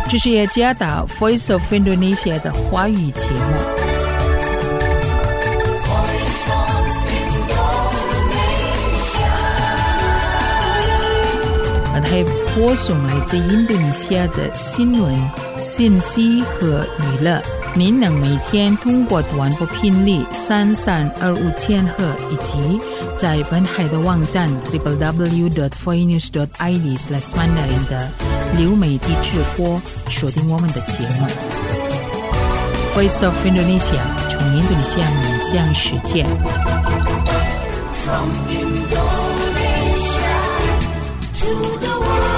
这是雅加达 Voice of Indonesia 的华语节目。还播送来自印度尼西亚的新闻、信息和娱乐。您能每天通过短波频率3325千赫以及在本海的网站 www.voinews.id/mandarin 的流媒体直播收听我们的节目。Voice of Indonesia 从印度尼西亚面向世界。From Indonesia to the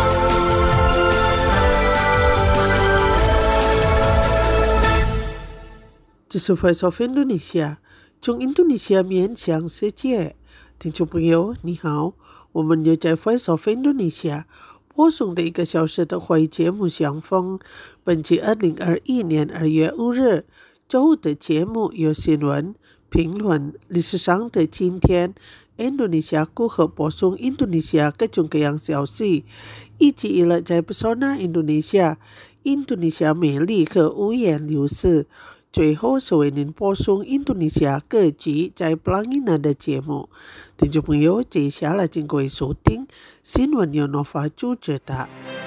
这是 Voice of Indonesia 从印度尼西亚面向世界。听众朋友你好，我们又在 Voice of Indonesia 播送的1个小时的华语节目相逢。本期2021年2月5日周五的节目有新闻、评论、历史上的今天、印度尼西亚如何播送印度尼西亚各种各样消息，以及娱乐在Pesona印度尼西亚美丽和五颜六色。最后是为您播送印度尼西亚各级在Pelangina的节目。听众朋友，接下来请各位收听新闻由Nova主持的。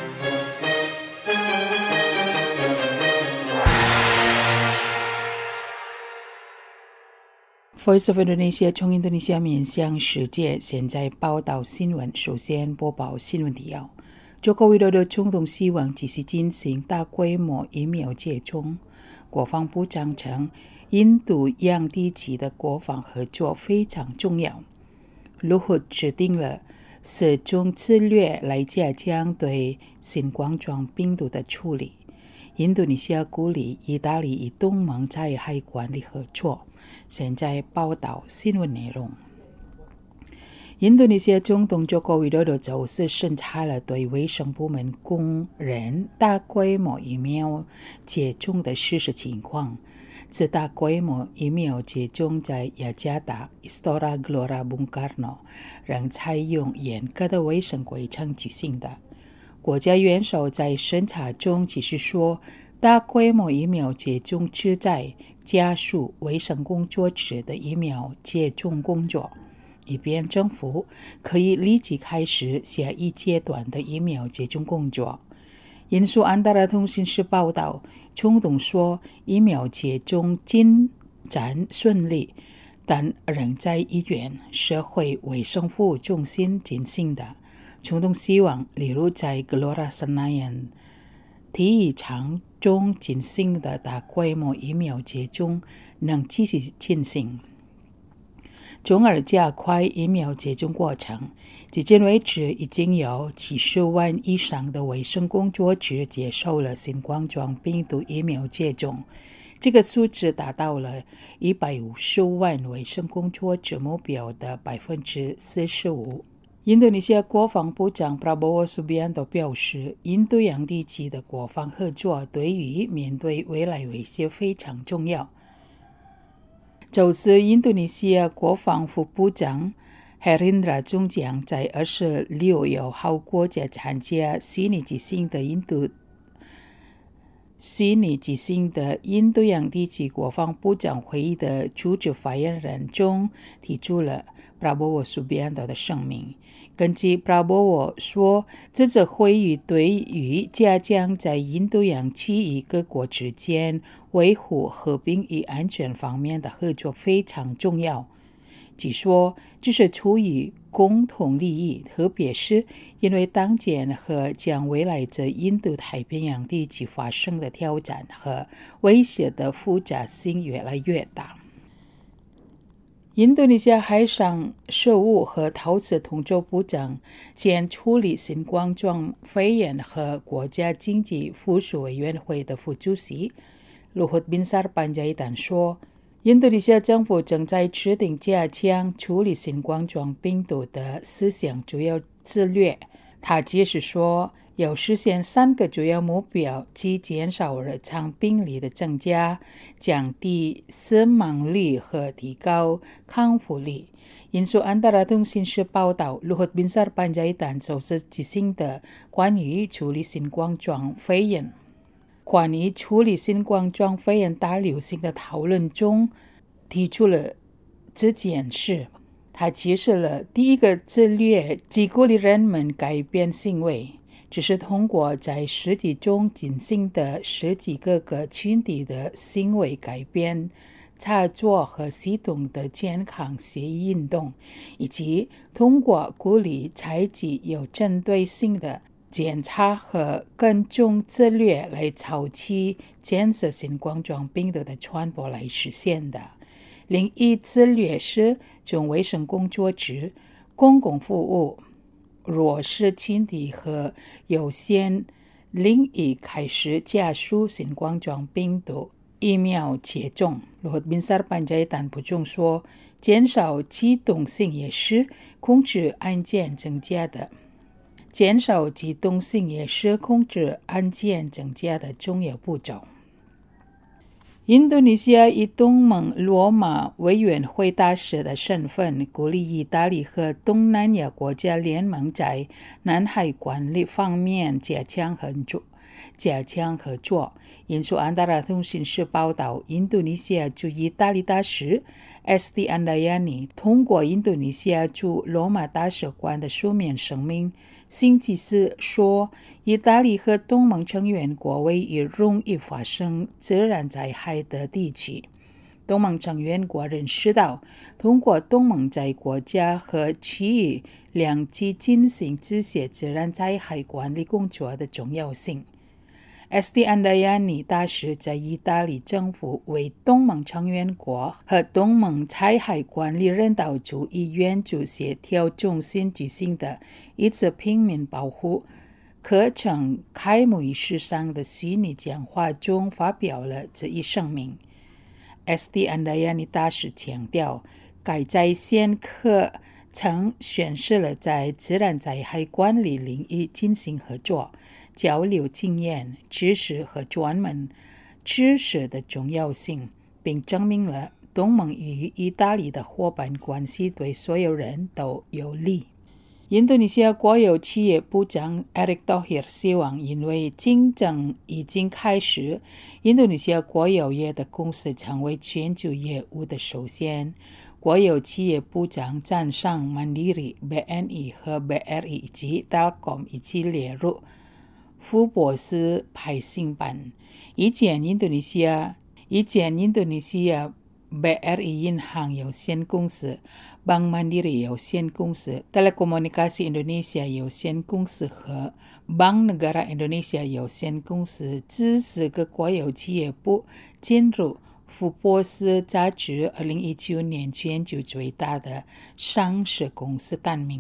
Voice of Indonesia 从印度尼西亚面向世界，现在报道新闻。首先播报新闻提要。中国为了总统希望继续进行大规模疫苗接种。国防部长称，印度洋地区的国防合作非常重要。Luhut制定了4种策略来加强对新冠状病毒的处理。印度尼西亚鼓励意大利与东盟在海管理合作。现在报道新闻内容。印度尼西亚总统Joko Widodo周四审查了对卫生部门工人大规模疫苗接种的事实情况。此大规模疫苗接种在雅加达 Istora Gelora Bung Karno 仍采用严格的卫生规程举行的。国家元首在审查中只是说，大规模疫苗接种旨在加速卫生工作者的疫苗接种工作，以便政府可以立即开始下一阶段的疫苗接种工作。引述安达拉通讯社报道，总统说疫苗接种进展顺利，但仍在医院、社会卫生服务中心进行的。总统希望，例如在Gelora Senayan体育场中进行的大规模疫苗接种能继续进行，从而加快疫苗接种过程。至今为止，已经有70万以上的卫生工作者接受了新冠状病毒疫苗接种，这个数字达到了150万卫生工作者目标的45%。印度尼西亚国防部长 Prabowo Subianto 表示，印度洋地区的国防合作对于面对未来威胁非常重要。周四，印度尼西亚国防副部长 Herindra 中将在26号国家参加虚拟举行的印度洋地区国防部长会议的主旨发言人中提出了 Prabowo Subianto 的声明。根据 Prabowo 说，这次会议对于加强在印度洋区域各国之间维护和平与安全方面的合作非常重要。据说这是出于共同利益，特别是因为当前和将未来在印度太平洋地区发生的挑战和威胁的复杂性越来越大。印度尼西亚海上事务和投资统筹部长兼处理新冠状肺炎和国家经济复苏委员会的副主席 Luhut Binsar Panjaitan 说，印度尼西亚政府正在制定加强处理新冠状病毒的4项主要策略。他解释说，要实现3个主要目标，即减少日常病例的增加、降低死亡率和提高康复率。引述安达拉通讯社报道， Luhut Binsar Panjaitan 周四举行的关于处理新冠状肺炎关于处理新冠状肺炎大流行的讨论中提出了这件事。他揭示了第一个策略，即鼓励人们改变行为，只是通过在实际中进行的十几个群体的行为改变、操作和系统的健康协议运动，以及通过鼓励采取有针对性的检查和跟踪策略来早期监测新冠状病毒的传播来实现的。另一策略是从卫生工作者、公共服务、弱势群体和有限领域开始加速新冠状病毒疫苗接种。Luhut Binsar Panjaitan补充说，减少机动性也是控制案件增加的重要步骤。印度尼西亚以东盟罗马委员会大使的身份，鼓励意大利和东南亚国家联盟在南海管理方面加强合作。引述安达拉通讯社报道，印度尼西亚驻意大利大使 S.T. Andayani 通过印度尼西亚驻罗马大使馆的书面声明，星期四说，意大利和东盟成员国位于容易发生自然灾害的地区。东盟成员国认识到，通过东盟在国家和区域两极进行这些自然灾害管理工作的重要性。S.T. Andayani 大使在意大利政府为东盟成员国和东盟灾害管理人道主义援助协调中心举行的一次平民保护课程开幕仪式上的虚拟讲话中发表了这一声明。S.T. Andayani 大使强调，该在线课程显示了在自然灾害管理领域进行合作、交流经验、知识和专门知识的重要性，并证明了东盟与意大利的伙伴关系对所有人都有利。印度尼西亚国有企业部长 Erick Thohir 希望，因为竞争已经开始，印度尼西亚国有业的公司成为全球业务的首选。国有企业部长赞赏 Mandiri、BNI 和 BRI 及 Telkom 一起列入福布斯排行榜。一间印度尼西亚 BRI 银行有限公司、Bank Mandiri 有限公司、Telekomunikasi Indonesia 有限公司和 Bank Negara Indonesia 有限公司这4个国有企业部进入福布斯杂志2019年全球最大的上市公司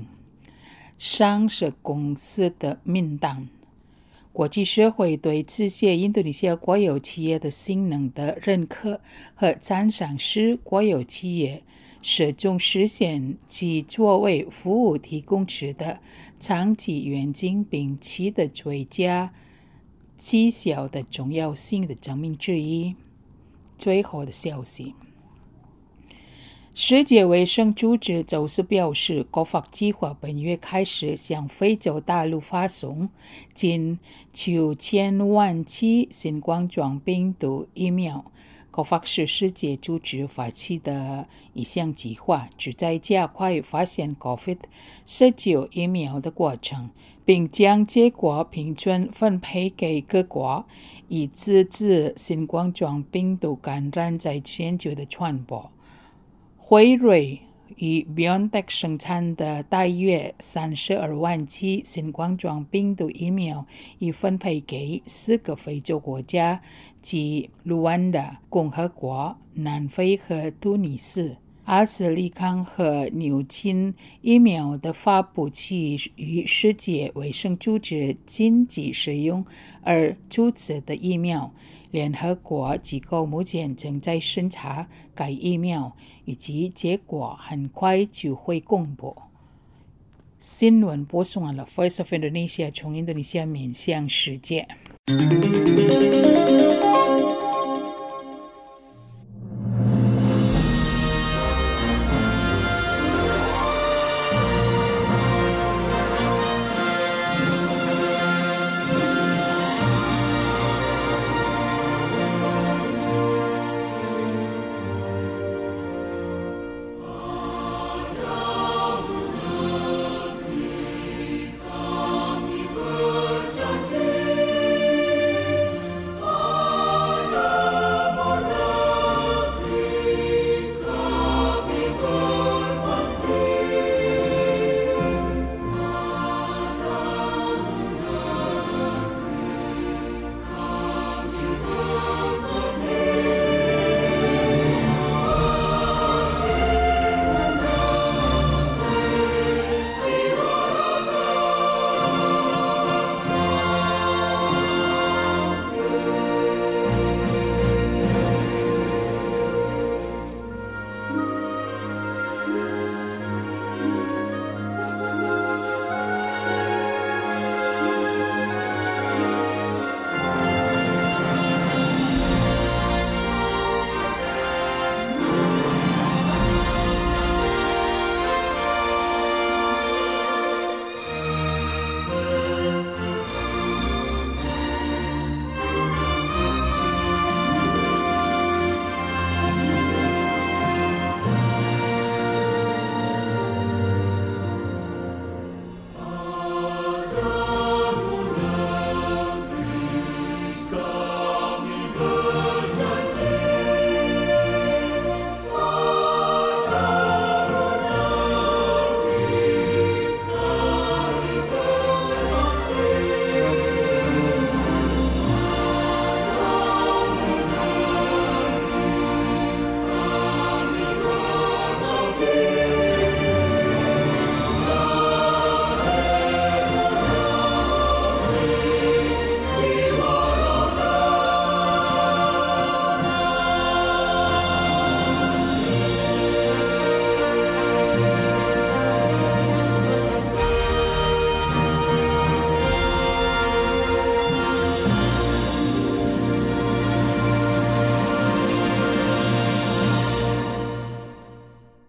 的名单。国际社会对这些印度尼西亚国有企业的性能的认可和赞赏，使国有企业始终实现其作为服务提供者的长期愿景并取得最佳绩效的重要性的证明之一。最后的消息，世界卫生组织周四表示，COVAX计划本月开始向非洲大陆发送近9000万剂新冠状病毒疫苗。COVAX 是世界组织发起的一项计划，旨在加快发现 COVID-19 疫苗的过程，并将结果平均分配给各国，以制止新冠状病毒感染在全球的传播。辉瑞与 BioNTech 生产的大约32万剂新冠状病毒疫苗已分配给4个非洲国家，即卢旺达共和国、南非和突尼斯。阿斯利康和牛津疫苗的发布区与世界卫生组织禁止使用而注册的疫苗。联合国机构目前正在审查该疫苗，以及结果很快就会公布。新闻播送完了 Voice of Indonesia 从印度尼西亚面向世界。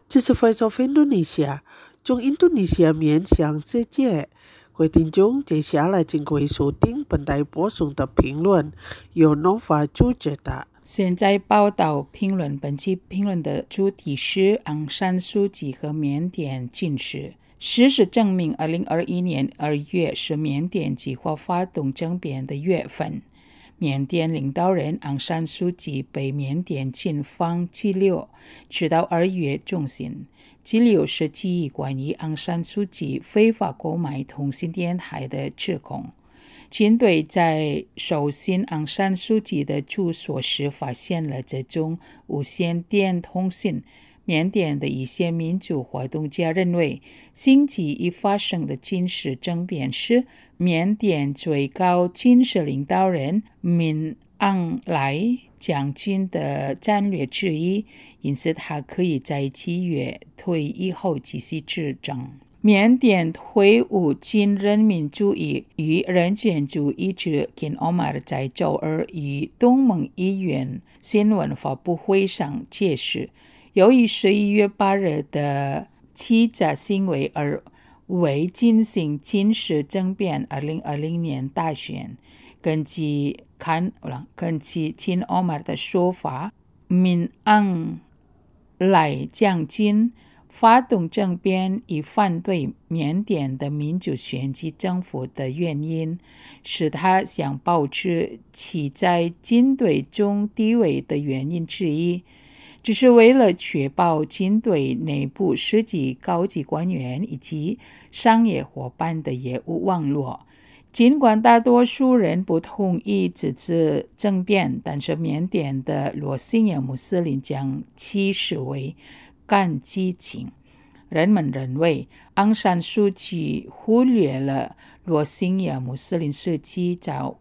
这是 Voice of Indonesia 从印度尼西亚面向世界。各位听众，接下来请各位收听本台播送的评论，由 Nova 主持的。 现在报道评论，本期评论的主题是昂山素季和缅甸军事。事实证明，2021年2月是缅甸计划发动政变的月份。缅甸领导人昂山素季被缅甸军方拘留，直到2月中旬。拘留是基于关于昂山素季非法购买通信电台的指控。军队在搜寻昂山素季的住所时发现了这种无线电通讯。缅甸的一些民主活动家认为，星期一发生的军事政变是缅甸最高军事领导人敏昂莱将军的战略之一，因此他可以在7月退役后继续执政。缅甸退伍军人民主义与人权主义者金欧马尔在周二与东盟议员新闻发布会上解释，由于11月8日的欺诈行为而为进行军事政变2020年大选。根据金欧马尔的说法，敏昂莱将军发动政变以反对缅甸的民主选举政府的原因，是他想保持其在军队中地位的原因之一，只是为了确保军队内部实际高级官员以及商业伙伴的业务网络。尽管大多数人不同意这次政变，但是缅甸的罗兴亚穆斯林将其视为干激情。人们认为昂山素季忽略了罗兴亚穆斯林时期遭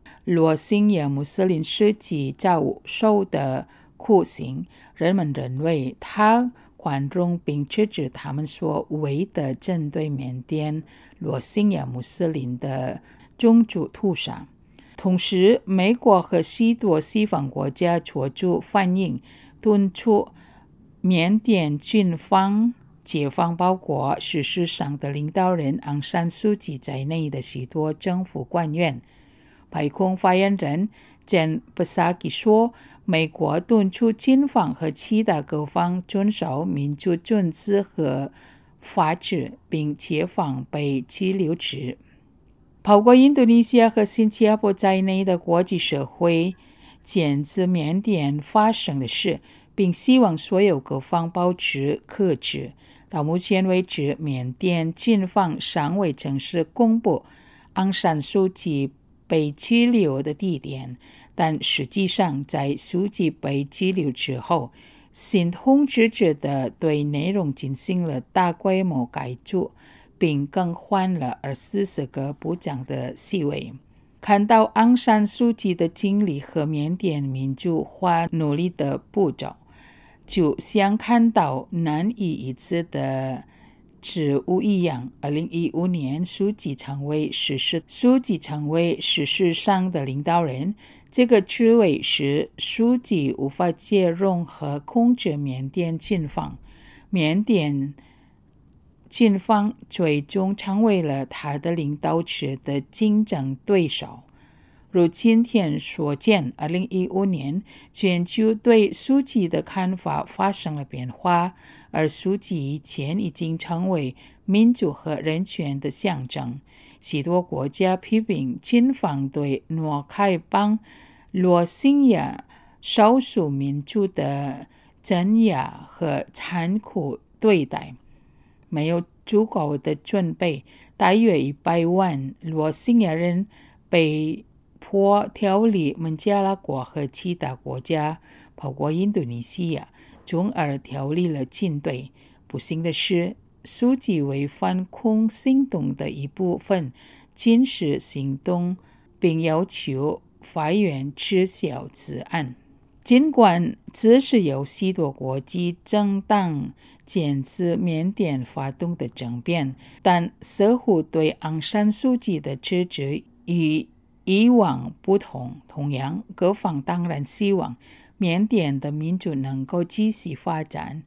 受的酷刑。人们认为他宽容并制止他们所谓的针对缅甸罗兴亚穆斯林的种族屠杀。同时，美国和许多西方国家做出反应，敦促缅甸军方解放包括事实上的领导人昂山素季在内的许多政府官员。白宫发言人简·布萨基说，美国敦促军方和其他各方遵守民主准则和法治，并解放被拘留者。包括印度尼西亚和新加坡在内的国际社会谴责缅甸发生的事，并希望所有各方保持克制。到目前为止，缅甸军方尚未正式公布昂山素季被拘留的地点，但实际上在素季被拘留之后，新统治者的对内容进行了大规模改组，并更换了24个部长的席位。看到昂山素季的经历和缅甸民主化努力的步骤，就像看到难以一致的植物一样。2015年，素季成为事实上的领导人。这个职位使素季无法介入和控制缅甸军方。缅甸军方最终成为了他的领导者的竞争对手。如今天所见，2015年全球对素季的看法发生了变化，而素季以前已经成为民主和人权的象征。许多国家批评军方对诺开邦罗兴亚少数民族的镇压和残酷对待。没有足够的准备，大约100万罗兴亚人被迫逃离孟加拉国和其他国家，包括印度尼西亚，从而逃离了军队。不幸的是，素季为反恐行动的一部分军事行动，并要求法院撤销此案。尽管这是由许多国际政党谴责缅甸发动的政变，但似乎对昂山素季的支持与以往不同。同样，各方当然希望缅甸的民主能够继续发展，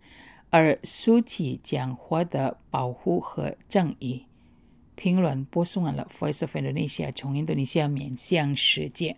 而书记将获得保护和正义。评论播送完了 Voice of Indonesia 从印度尼西亚面向世界。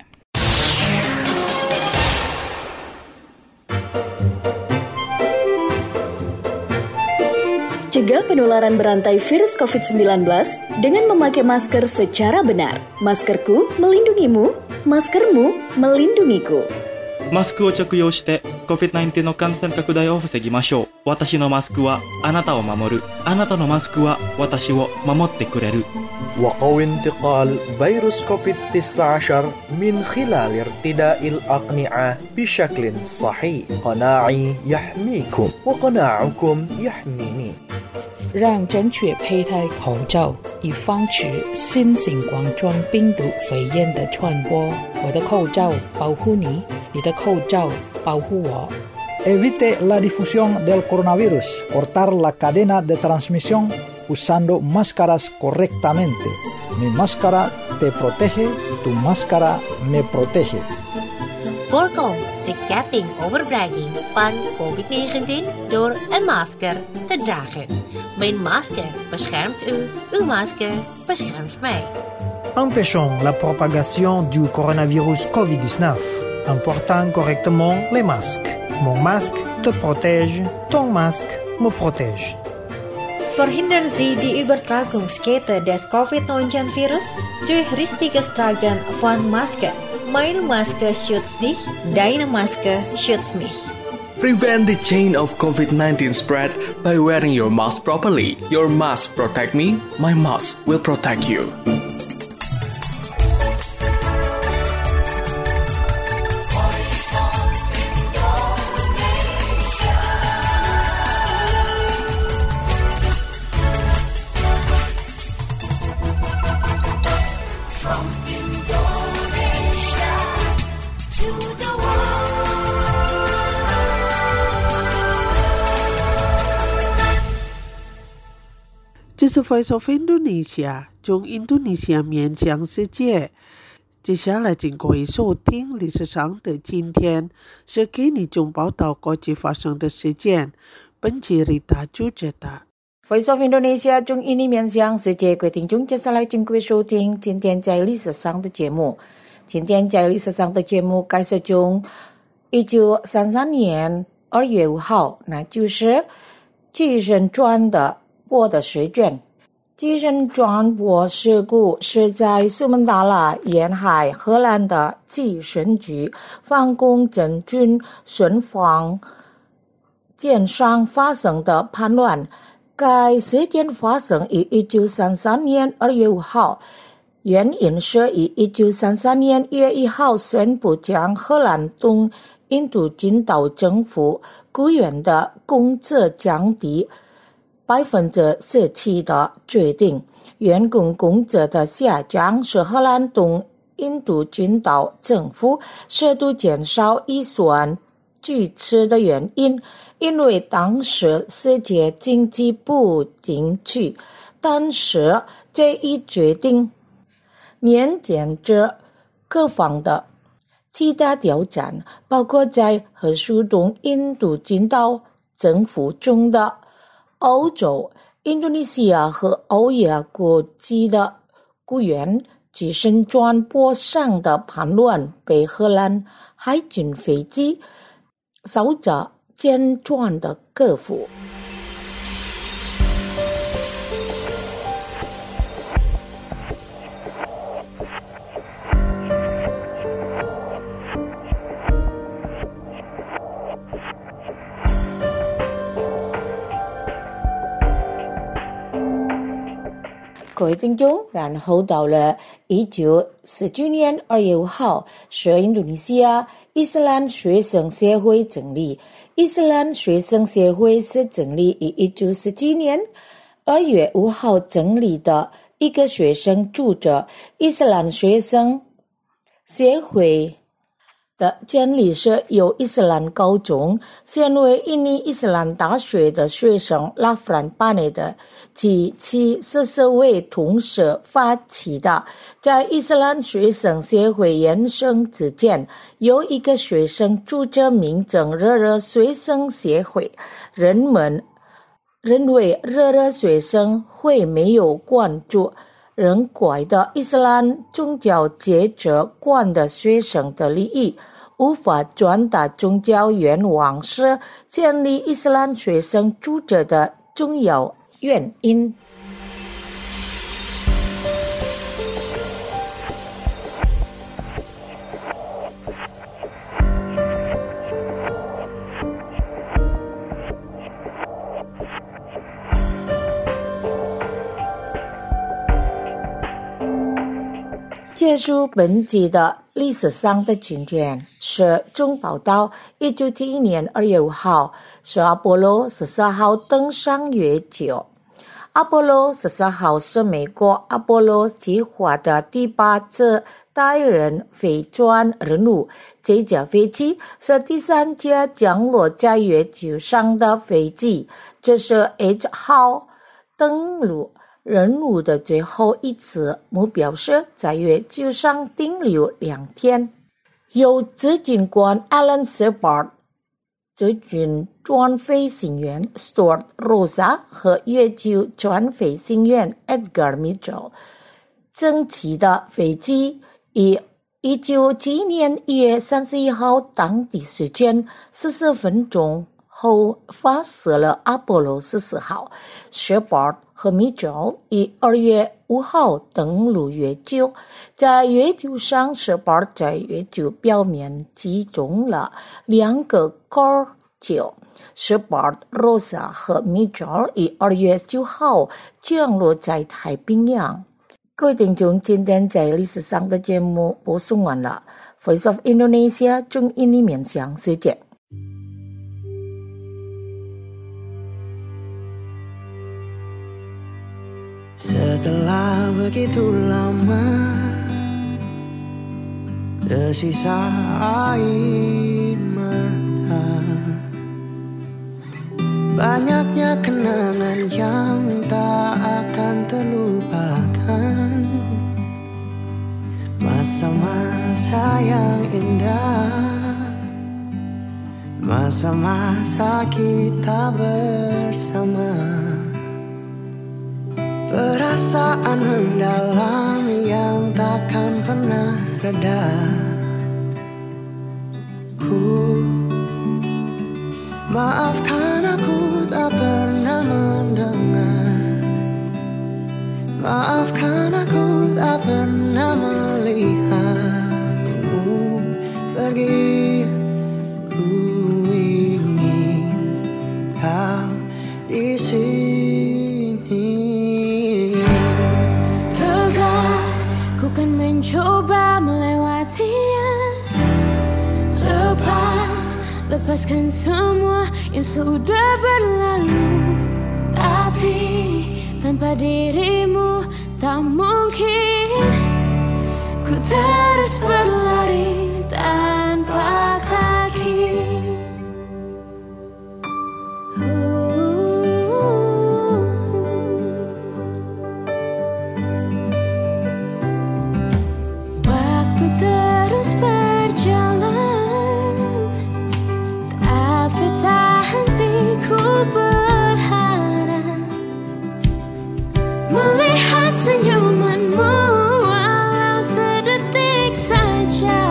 Cegah penularan berantai virus COVID-19 dengan memakai masker secara benar. Maskerku melindungimu, maskermu melindungiku. マスクを着用して COVID-19 の感染拡大を防ぎましょう。私のマスクはあなたを守る。あなたのマスクは私を守ってくれる。 وقو انتقال فيروس كوفيد-19 من خلال ارتداء الأقنعة بشكل صحيح. قناعي يحميكم وقناعكم يحميني. 让正确佩戴口罩，以防止新型冠状病毒肺炎的传播。我的口罩保护你，你的口罩保护我。 Evite la difusión del coronavirus. Cortar la cadena de transmisión usando máscaras correctamente. Mi máscara te protege, tu máscara me protege. Voorkom de ketting overbrenging van COVID-19 door een masker te dragen. Mijn masker beschermt u, uw masker beschermt mij. Empêchons la propagation du coronavirus COVID-19 en portant correctement les masques. Mon masque te protège, ton masque me protège. Verhindern Sie die Übertragungskette des COVID-19-Virus durch richtiges Tragen von Maske. Meine Maske schützt dich, deine Maske schützt mich. Prevent the chain of COVID-19 spread by wearing your mask properly. Your mask protect me, my mask will protect you. 这是 Voice of Indonesia 从印度尼西亚面向世界。接下来请各位收听历史上的今天，是给你中报道国际发生的事件。本期Rita主持的。 Voice of Indonesia 从印尼面向世界，各位听众，接下来请各位收听今天在历史上的节目。今天在历史上的节目开始从1933年2月5号，那就是寄生船的波的事件。寄生船波事故是在苏门答腊沿海荷兰的寄生局反攻真菌顺防舰上发生的叛乱。该事件发生于1933年2月5号，原因是于1933年1月1号宣布将荷兰东印度群岛政府雇员的工资降低17%的决定。员工工资的下降是荷兰东印度群岛政府适度减少预算支持的原因，因为当时世界经济不景气。但是这一决定面临着各方的其他挑战，包括在荷属东印度群岛政府中的欧洲、印度尼西亚和欧亚国际的雇员。寄生船波上的叛乱被荷兰海军飞机烧着舰船的克服。各位听众，然后到了1949年2月5号，是印度尼西亚伊斯兰学生协会成立。伊斯兰学生协会是成立于1947年2月5号成立的一个学生组织。伊斯兰学生协会的建立是由伊斯兰高中现为印尼伊斯兰大学的学生拉弗兰巴内的及其14位同事发起的，在伊斯兰学生协会延伸之间，有一个学生组织名称热热学生协会。人们认为热热学生会没有关注人怪的伊斯兰宗教接着观的学生的利益，无法传达宗教愿望是建立伊斯兰学生组织的重要原因。结束本集的历史上的今天是中报道1971年2月5号是阿波罗14号登上月球。阿波罗14号是美国阿波罗计划的第8次载人飞船任务，这架飞机是第3架降落在月球上的飞机，这是 H 号登陆任务的最后一次，目标是在月球上停留2天。由执行官 Alan Shepard、执行专飞行员 Stuart Rosa 和月球专飞行员 Edgar Mitchell 整起的飞机，以1971年1月31号当地时间40分钟后发射了阿波罗14号。Shepard和Mitchell以2月5号登陆月球，在月球上 Shepard 在月球表面击中了2个杆球。Shepard、Rosa 和 Mitchell以2月9号降落在太平洋。各位听众，今天在历史上的节目播送完了。Voice of Indonesia 中印尼面向世界。 Setelah begitu lama tersisa air mata, banyaknya kenangan yang tak akan terlupakan, masa-masa yang indah, masa-masa kita bersama. Perasaan mendalam yang takkan pernah reda. Maafkan aku tak pernah mendengar, maafkan aku tak pernah melihatmu pergi. Ku ingin kau di sini. Coba melewatinya, lepaskan semua yang sudah berlalu. Tapi tanpa dirimu tak mungkin ku terus berlari tanpa kaki. Senyumanmu walau sedetik saja.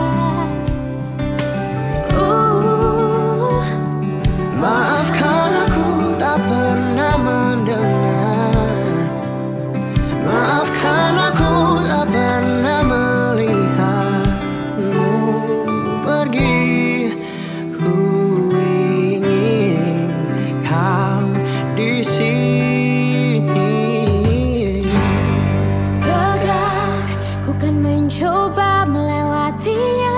Maafkan aku tak pernah mendengar, maafkan aku tak pernah melihatmu pergi. Ku ingin kau di sini. Coba melewatinya,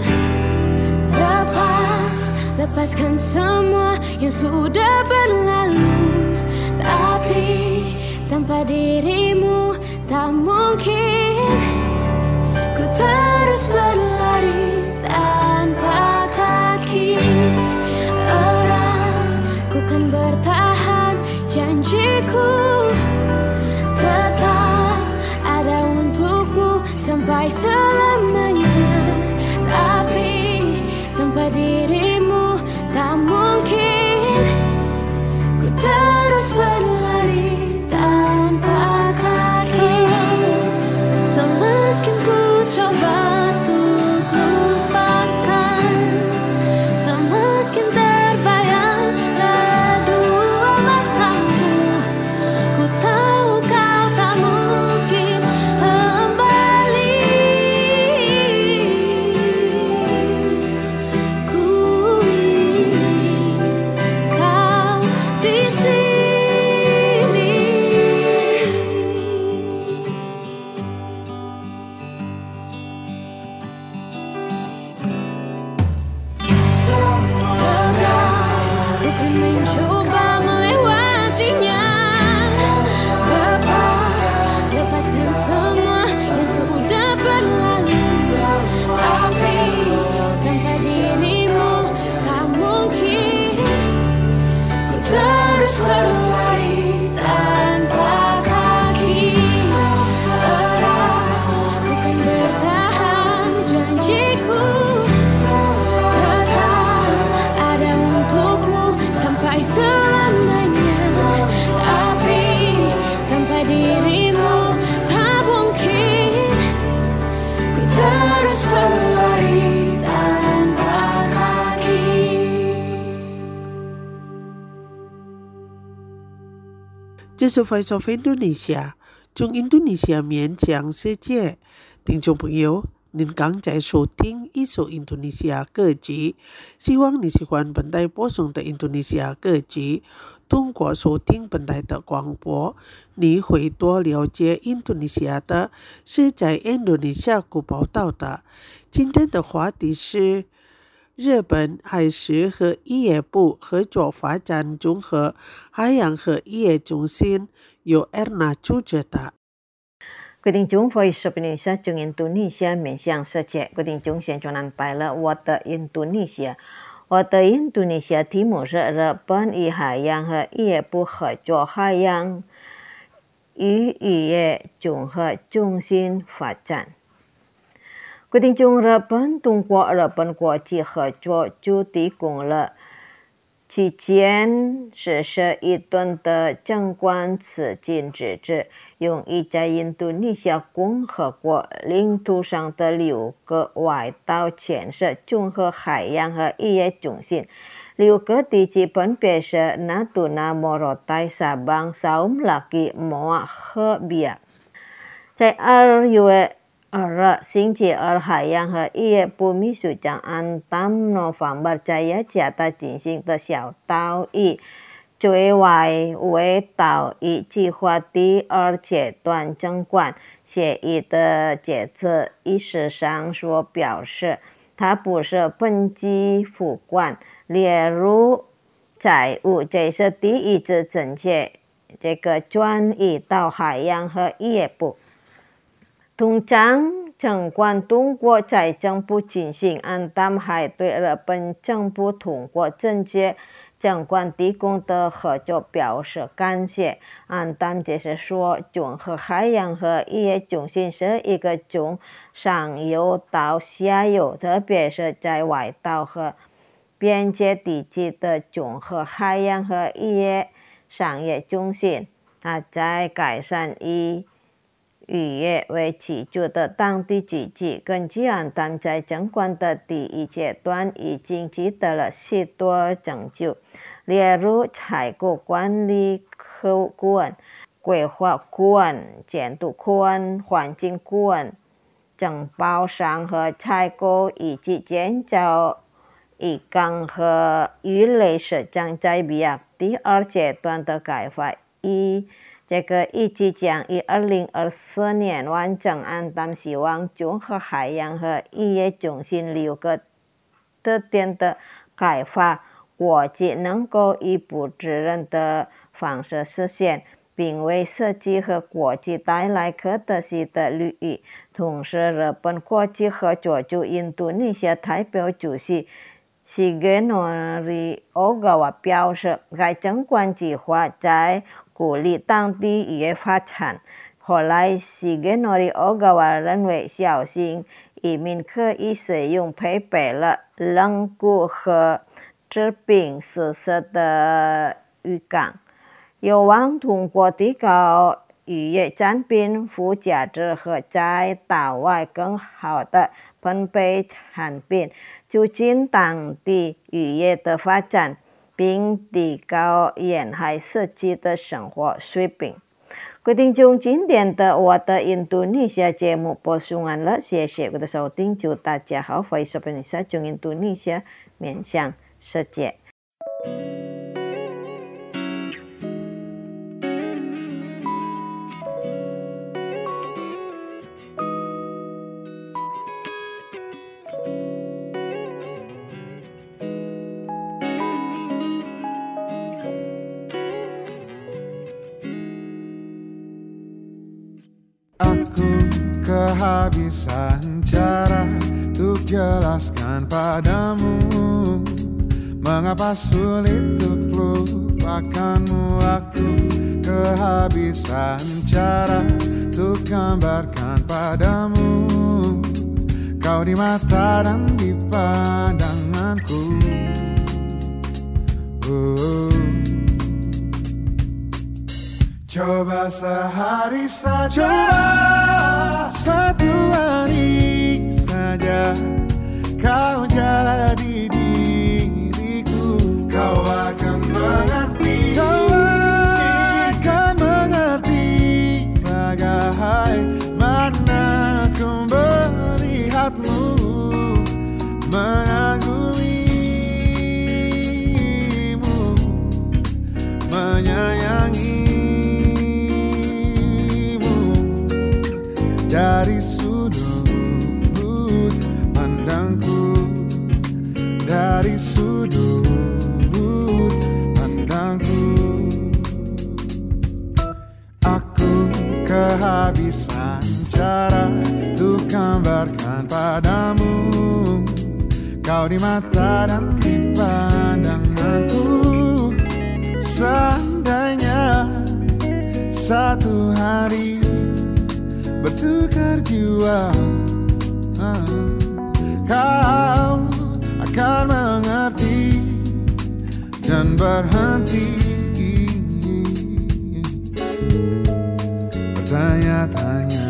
lepaskan semua yang sudah berlalu. Tapi tanpa dirimu tak mungkin ku terus berlari tanpa ku kan bertahan, janjiku tetap ada untukmu sampai selamanya. Tapi tanpa dirimu tak mungkin ku terus berlari tanpa kaki. Semakin ku coba untuk lupakan, semakin terbayang kedua matamu. Ku tahu kau tak mungkin kembali. Ku ingin kau di sini. Ku kan mencoba melewatinya. Lepaskan semua yang sudah berlalu. Tapi tanpa dirimu tak mungkin ku terus berlari tanpa kaki. Erat ku kan bertahan, janjiku tetap ada untukmu sampai selamanya. Tapi tanpa dirimu tak mungkin ku terus berlari tanpa kaki. 这是 Voice of Indonesia 中印度尼西亚面向世界。听众朋友，您刚在收听一首印度尼西亚歌曲，希望你喜欢本台播送的印度尼西亚歌曲。通过收听本台的广播，你会多了解印度尼西亚的是在印度尼西亚报道的。今天的话题是日本海事和渔业部合作发展综合海洋和渔业中心，由 Erna 主持的。 各位听众 Voice of Indonesia 中印度尼西亚面向世界，各位听众现在安排了我的印度尼西亚。我的印度尼西亚题目是日本与海洋和渔业部合作海洋与渔业综合中心发展。各位听众，日本通过日本国际合作就提供了期间41吨的相关资金支持，用于在印度尼西亚共和国领土上的6个外岛建设综合海洋和渔业中心。6个地区分别是 Natuna, Morotai, Sabang, Saum, Laki, Moa 和 Biak。在2月2日星期二，海洋和渔业部秘书长安达·诺凡巴在雅加达进行的小岛屿最外围岛屿计划第2阶段相关协议的截止仪式上所表示，它不是本级副官列入债务，这是第一次增加这个转移到海洋和渔业部。通常相关通过财政部进行，安达还对日本政府通过增加相关提供的合作表示感谢。安达解释说，综合海洋和渔业中心是一个从上游到下游，特别是在外岛和边界地区的综合海洋和渔业商业中心。它在改善以渔业为基础的当地经济。根据安达在相关的第1阶段已经取得了许多成就，例如采购管理顾问、规划顾问、监督顾问、环境顾问、承包商和采购以及建造渔港和鱼类市场。在Biak第2阶段的开发这个预计将于2024年完成。安达希望综合海洋和渔业中心6个特点的开发国际能够以不自然的方式实现，并为设计和国际带来可得性的利益。同时，日本国际合作就印度尼西亚代表主席喜格诺里欧高瓦表示，该整管计划在鼓励当地渔业发展。后来，喜格诺里欧高瓦认为小型移民可以使用配备了冷固和制冰设施的渔港，有望通过提高渔业产品附加值和在岛外更好的分配产品，促进当地渔业的发展，并提高沿海社区的生活水平。各位听众，今天的我的印度尼西亚节目播送完了，谢谢各位的收听，祝大家好，Voice of Indonesia 中印度尼西亚面向世界。 Kehabisan cara untuk jelaskan padamu mengapa sulit untuk lupakanmu. Aku kehabisan cara untuk gambarkan padamu kau di mata dan di pandanganku. Coba sehari saja, coba satu hari saja kau jadi diriku, kau akan mengerti, bagaimana ku melihatmu, mengagumimu, menyayangi. Dari sudut pandangku, dari sudut pandangku, aku kehabisan cara untuk gambarkan padamu kau di mata dan di pandanganku. Seandainya satu hari bertukar jiwa, kau akan mengerti dan berhenti bertanya-tanya.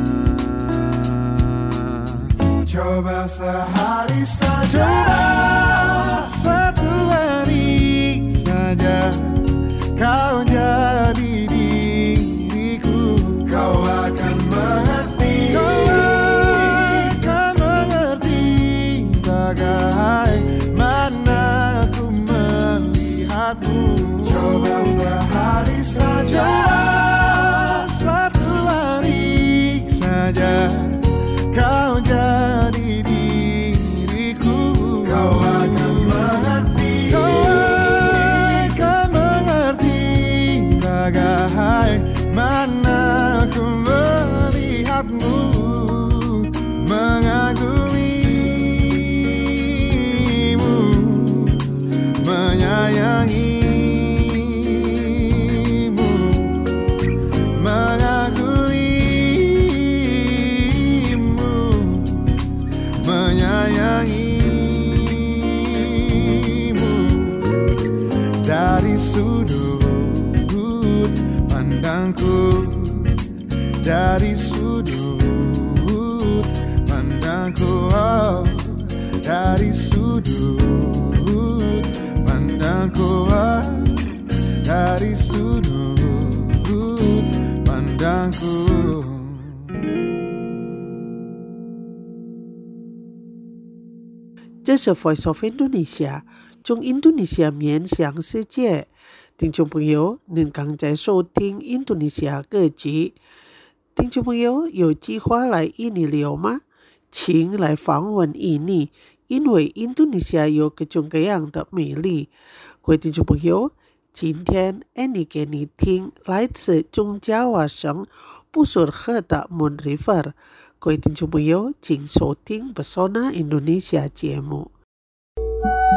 Coba sehari saja, coba satu hari saja kau jadi diriku, kau akan mengerti, bagaimana ku melihatmu. Coba sehari saja, satu hari saja kau jadi diriku, kau akan mengerti, bagaimana ku melihatmu, mengagumimu, menyayangimu, mengagumimu, menyayangimu. Dari sudut pandangku, dari sudut pandangku, oh, dari sudut pandangku, oh, dari sudut pandangku. 这是 Voice of Indonesia 中印度尼西亚面向世界。听众朋友，您刚在收听印度尼西亚歌曲。听众朋友，有计划来印尼旅游吗？请来访问印尼，因为印度尼西亚有各种各样的美丽。各位听众朋友，今天Annie给你听来自中加瓦省布苏尔河的 Moon River。各位听众朋友，请收听 Pesona Indonesia 节目。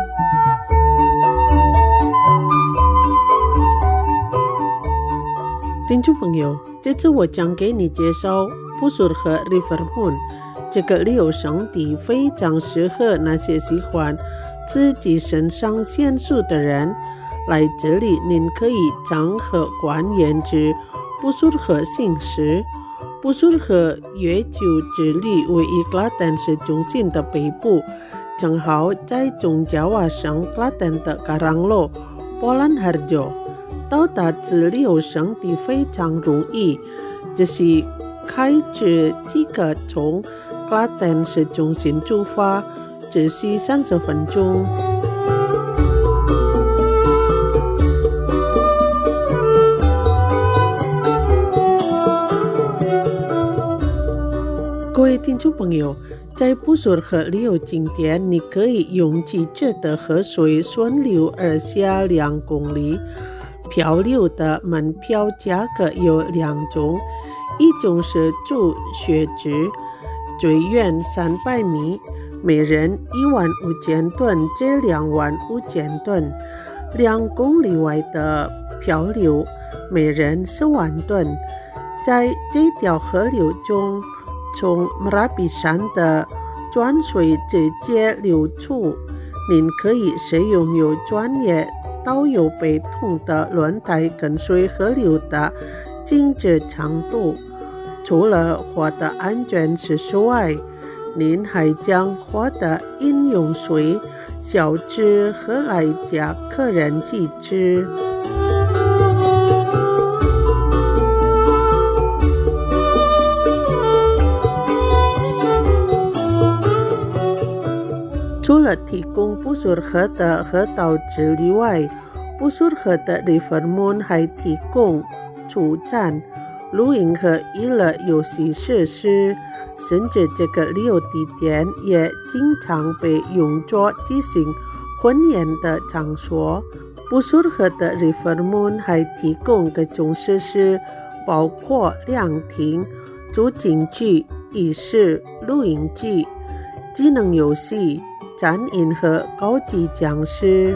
听众朋友，这次我将给你介绍布苏尔河 River Moon 这个旅游胜地，非常适合那些喜欢自己身上限速的人。来这里，您可以将河关沿至布苏尔河行驶。布苏尔河越旧之里位于格拉丹市中心的北部，正好在中加瓦省格拉丹的卡朗洛、波兰哈尔。到达此旅游胜地非常容易，只是开车即可从格拉丹市中心出发，只需30分钟。各位听众朋友，在布苏尔河旅游景点，你可以用机智的河水顺流而下2公里。漂流的门票价格有2种，一种是主学制，最远300米，每人15000吨至25000吨；2公里外的漂流，每人40000吨。在这条河流中，从Merapi山的专水直接流出，您可以使用有专业导游陪同的轮胎跟随河流的静止长度。除了获得安全知识外，您还将获得饮用水、小吃和来家客人机制。除了提供布苏尔河的河道之旅外，布苏尔河的 River Moon 还提供住站、露营和娱乐游戏设施，甚至这个旅游地点也经常被用作举行婚宴的场所。布苏尔河的 River Moon 还提供各种设施，包括凉亭、主景区、仪式、露营区、技能游戏、餐饮和高级讲师。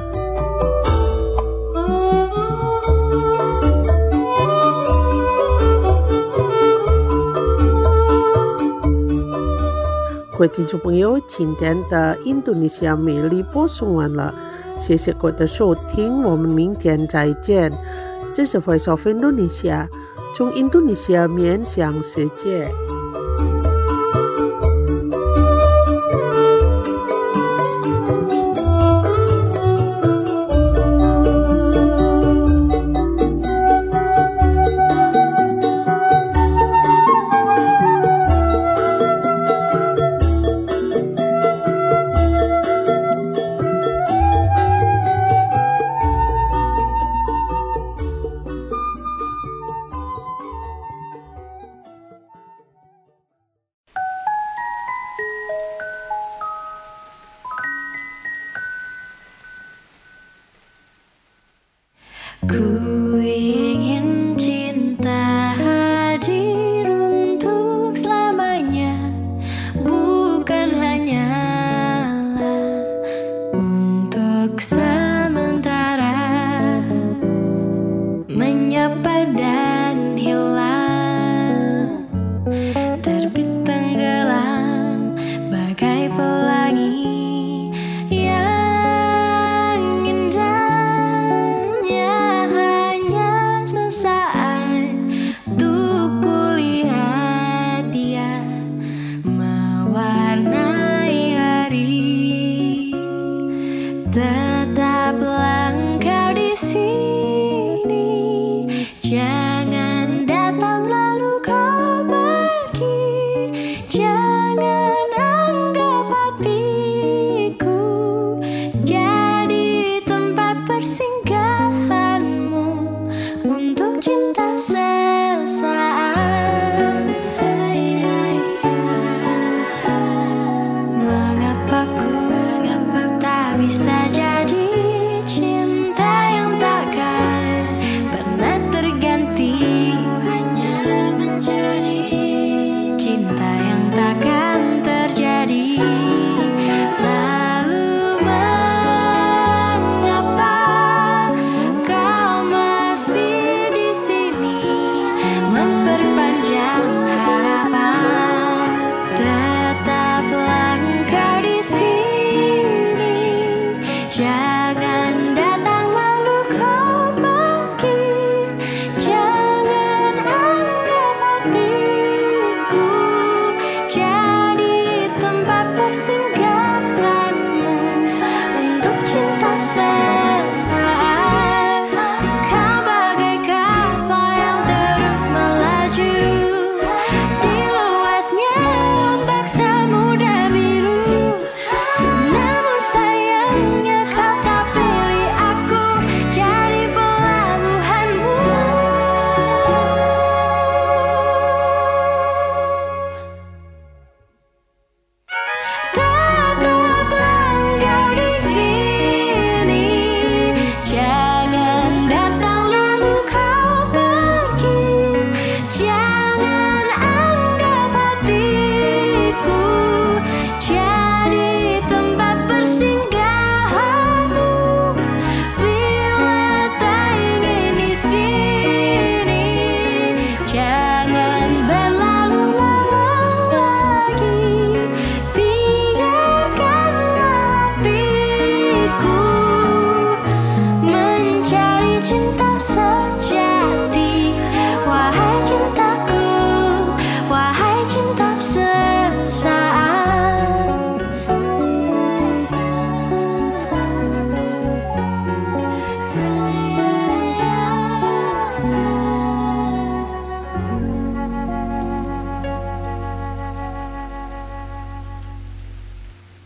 各位听众朋友，今天的印度尼西亚美丽播送完了，谢谢各位的收听，我们明天再见。这是 Voice of Indonesia， 从印度尼西亚面向世界。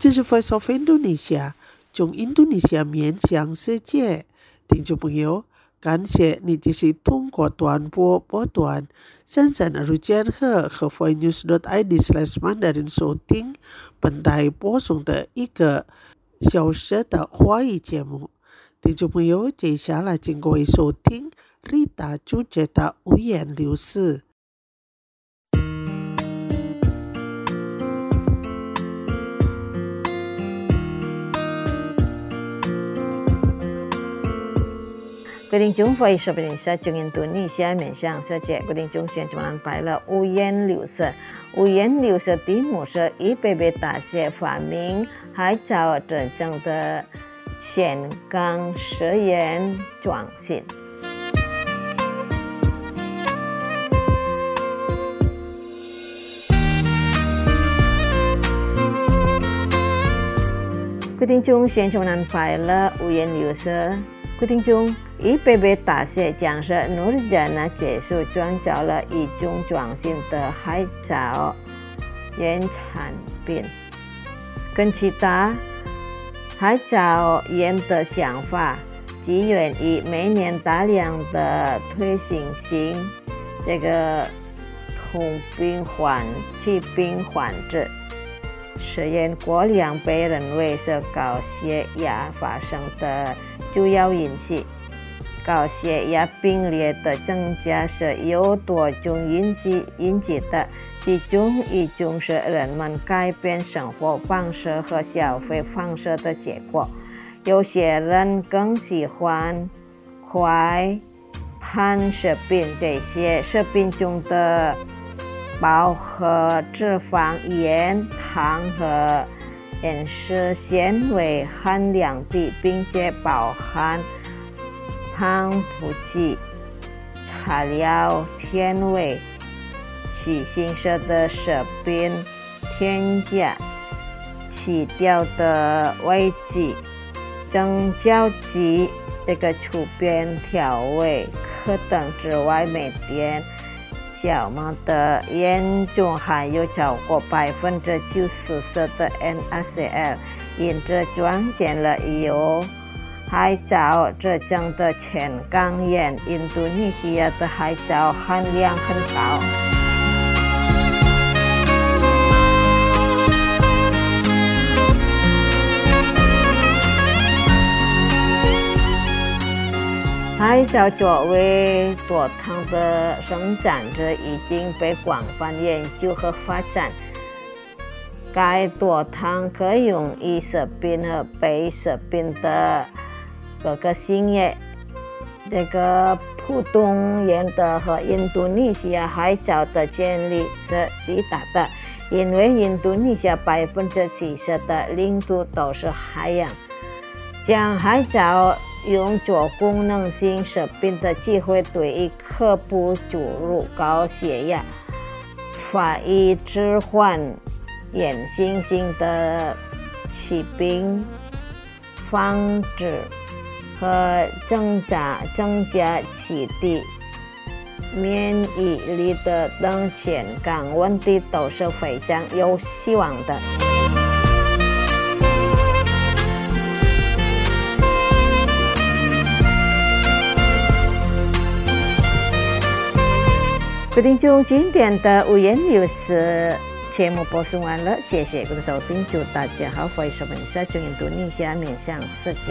这是 Voice of Indonesia， 从印度尼西亚面向世界。听众朋友，感谢你继续通过短波波段332千赫和 voinews.id/Mandarin 收听本台播送的1个小时的华语节目。听众朋友，接下来请各位收听 Rita 主持的五言六事。 各位听众，Voice of Indonesia 从印度尼西亚面向世界。各位听众，现在安排了五言六事。五言六事题目是一杯杯大学发明海藻真正的前纲实验创新。各位听众，现在安排了五言六事。各位听众，IPB 大学讲师努尔加纳技术创造了一种创新的海藻盐产品，跟其他海藻盐的想法基源于每年大量的推行性这个疾病患者。实验过量被认为是高血压发生的主要因素。高血压病例的增加是由多种因素引起的，其中一种是人们改变生活方式和消费方式的结果。有些人更喜欢快餐食品，这些食品中的饱和脂肪、盐、糖和饮食纤维含量低，并且包含防腐剂、材料、甜味、去腥色的食品、添加去掉的味剂、增胶剂、这个醋边调味可等之外，每天小麦的盐中含有超过94%的 NaCl， 因此创建了由海藻制成的全钢盐。印度尼西亚的海藻含量很高。海藻作为多糖的生产者，已经被广泛研究和发展。该多糖可用于食品和非食品的各个行业。这个普通盐的和印度尼西亚海藻的潜力是极大的，因为印度尼西亚70%的领土都是海洋。将海藻用作功能性食品的机会，对于可不注入高血压、发育迟缓、炎性性的疾病防治和增加其的免疫力的等健康问题都是非常有希望的。各位听众，今天的五言六事节目播送完了，谢谢各位收听，祝大家好，Voice of Indonesia从印度尼西亚面向世界。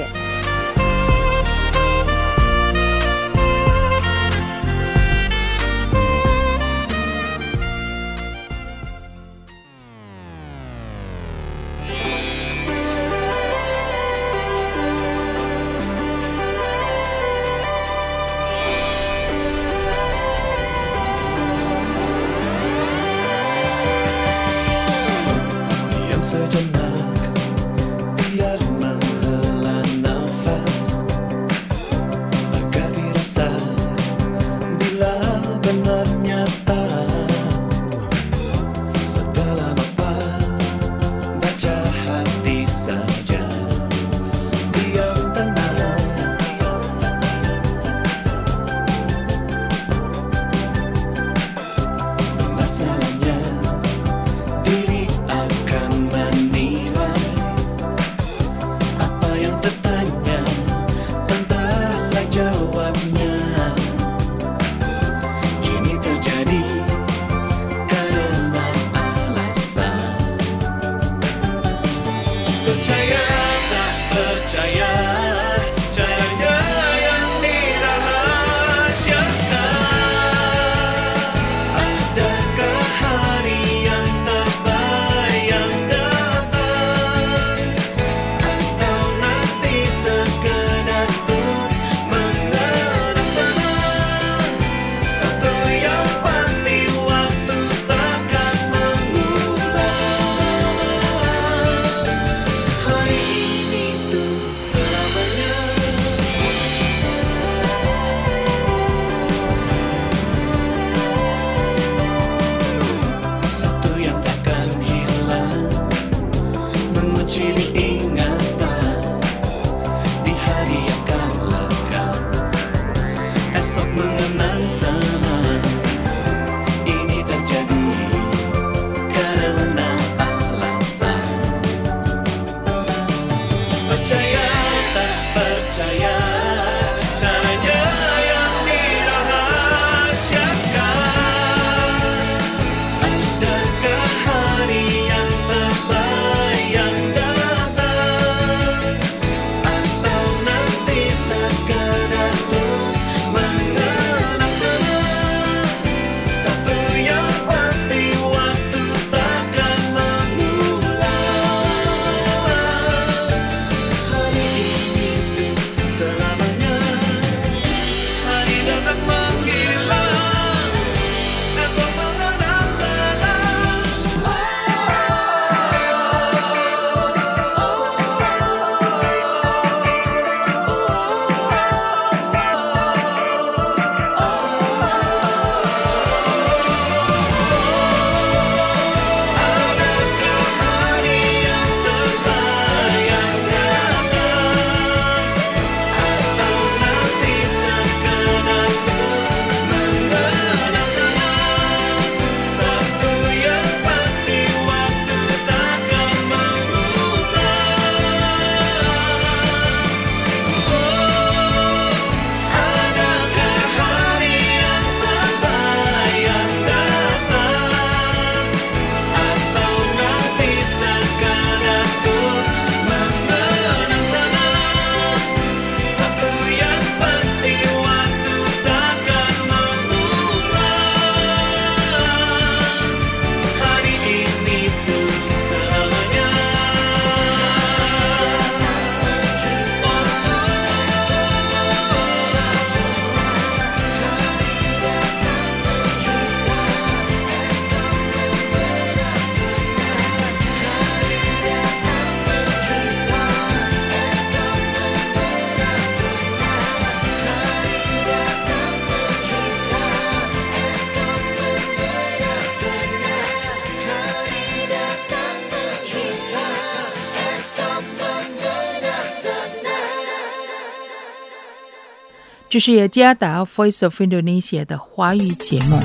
这是雅加达 Voice of Indonesia 的华语节目。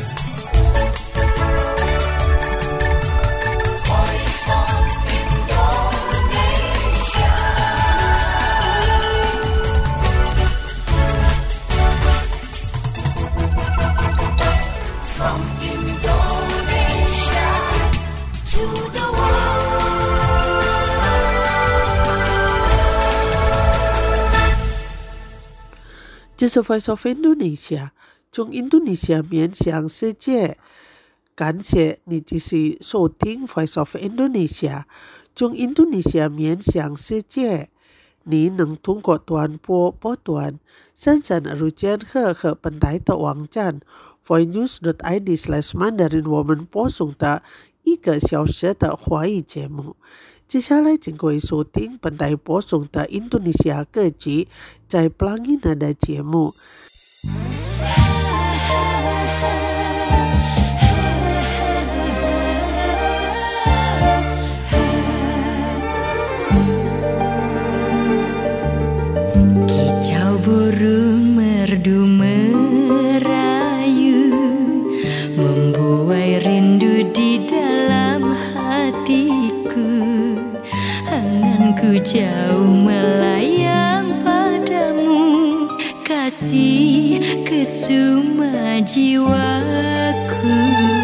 这是 Voice of Indonesia， 从印度尼西亚面向世界。感谢你继续收听 Voice of Indonesia， 从印度尼西亚面向世界。你能通过短波波段生产入监和本台的网站 voinews.id/mandarin 我们播送的1个小时的华语节目。接下来请各位收听本台播送的印度尼西亚歌曲在 Pelangi Nada 节目。 Kicau burung merdu merayu, membuai rindu di dalam hatiku. Anganku jauh melayang padamu, kasih kesuma jiwaku.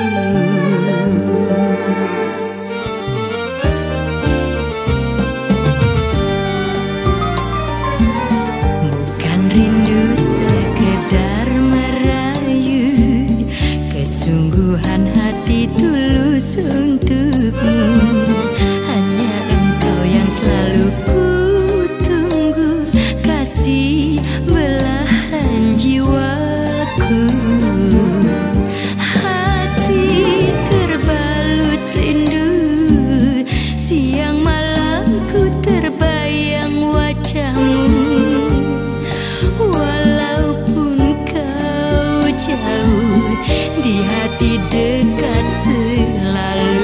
Bukan rindu sekedar merayu, kesungguhan hati tulus untukmu. Selalu ku tunggu kasih belahan jiwaku. Hati terbalut rindu, siang malam ku terbayang wajahmu. Walaupun kau jauh, di hati dekat selalu.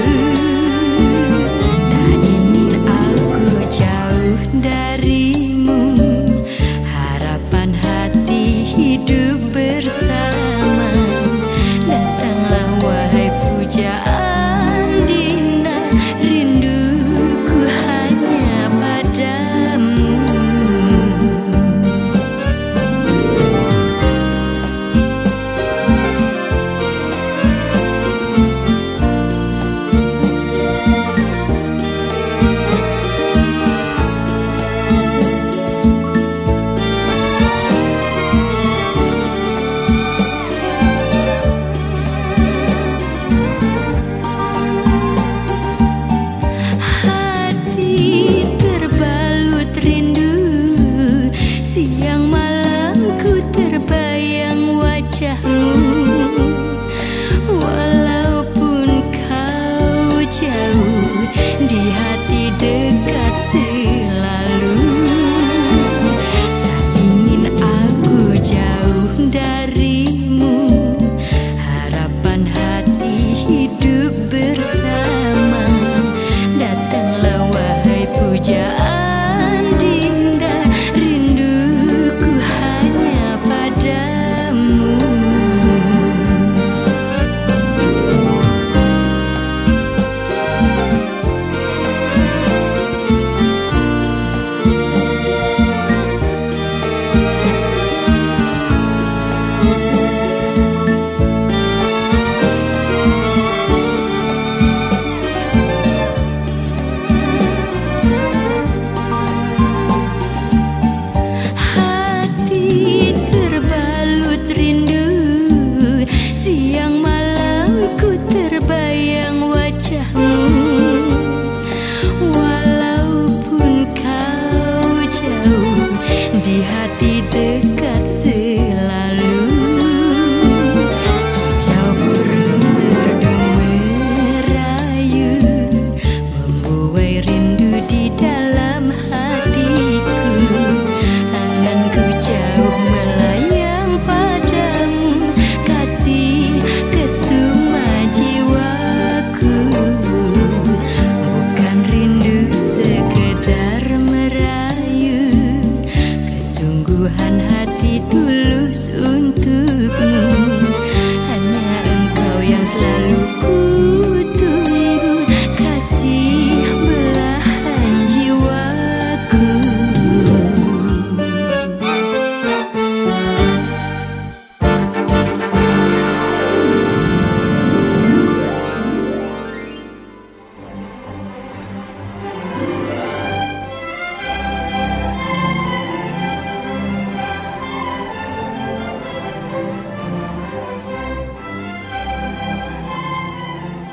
Darimu harapan hati hidup bersama. Datanglah wahai pujaan dinda, rinduku hanya padamu.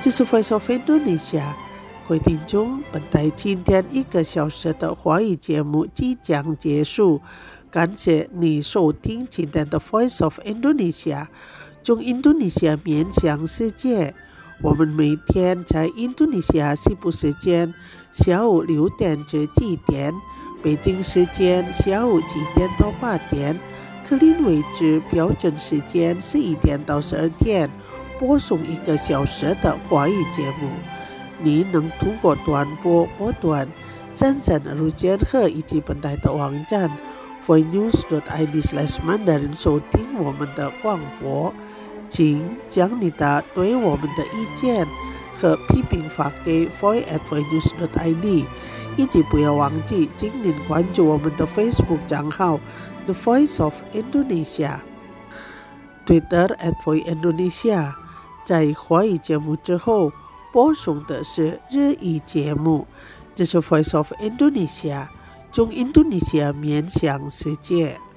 这是 Voice of Indonesia。各位听众，本台今天1个小时的华语节目即将结束，感谢你收听今天的 Voice of Indonesia， 从印度尼西亚面向世界。我们每天在印度尼西亚西部时间下午6点至7点，北京时间下午7点到8点，克林威治标准时间11点到12点，播送1个小时的华语节目。你能通过短波波段、33日间和以及本台的网站 voinews.id/mandarin 收听我们的广播。请将你的对我们的意见和批评发给 voice@voinews.id， 以及不要忘记今年关注我们的 Facebook 账号 The Voice of Indonesia， Twitter @voiceindonesia。 在华语节目之后播送的是日语节目。这是 Voice of Indonesia， 从印度尼西亚面向世界。